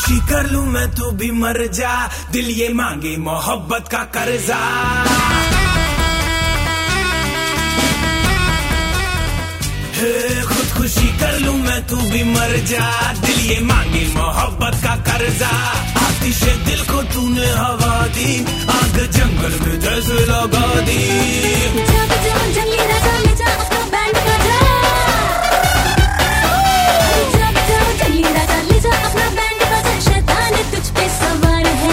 खुदकुशी कर लूं मैं तू भी मर जा, दिल ये मांगे मोहब्बत का कर्जा। खुदकुशी कर लूं मैं तू भी मर जा, दिल ये मांगे मोहब्बत का कर्जा। आतिशे दिल को तूने हवा दी, आग जंगल में जैसे लगा दी। जंगली राजा ले जा अपना बैंड बजा, जंगली राजा ले जा अपना बैंड बजा, शैतान तुझ पे सवार है।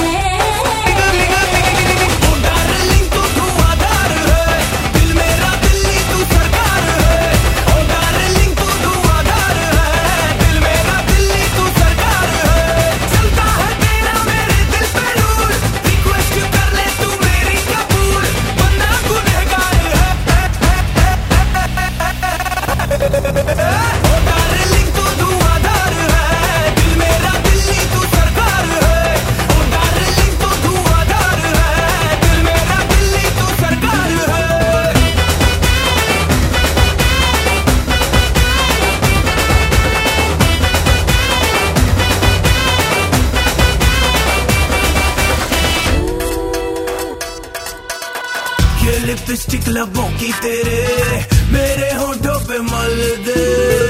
लिपस्टिक लबों की तेरे मेरे होठों पे मल दे,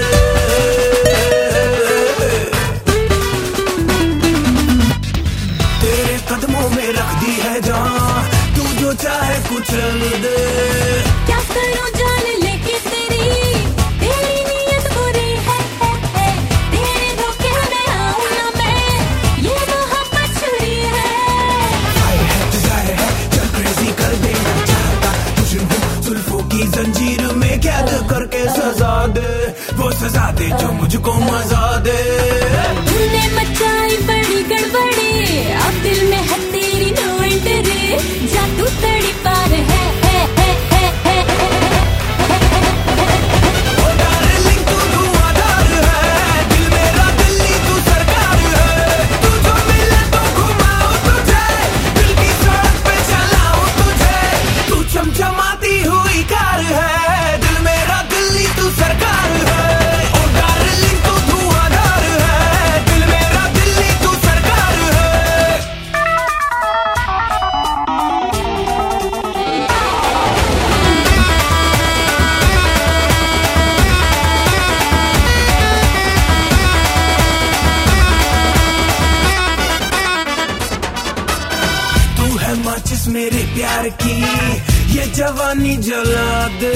तेरे कदमों में रख दी है जान, तू जो चाहे कुचल दे। क्या करूं जान लेके तेरी नीयत बुरी है, तेरे धोखे में आऊं ना मैं, ये मोहब्बत छुरी है। जाहिर है चल क्रेजी कर देना चाहता, जुल्फों की जंजीर में कैद करके सजा दे, वो सजा दे जो मुझको मजा दे। तूने मचाई बड़ी गड़बड़ी, अब दिल में है तेरी नो एंट्री, जा तू तड़ी पार है। माचिस मेरे प्यार की ये जवानी जला दे,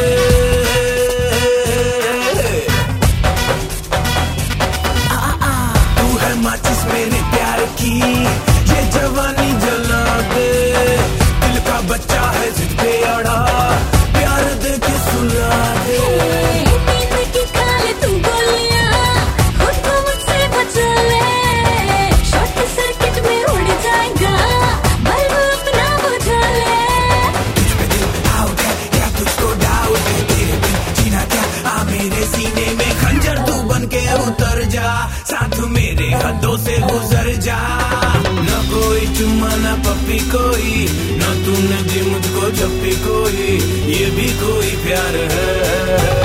तू है माचिस मेरे प्यार की ये जवानी जला दे। दिल का बच्चा है जिद पे अड़ा, प्यार दे के सुला दे। उतर जा साथ मेरे हदों से गुजर जा, न कोई चुम्मा न पप्पी कोई, न तूने भी मुझको छप्पी कोई, ये भी कोई प्यार है।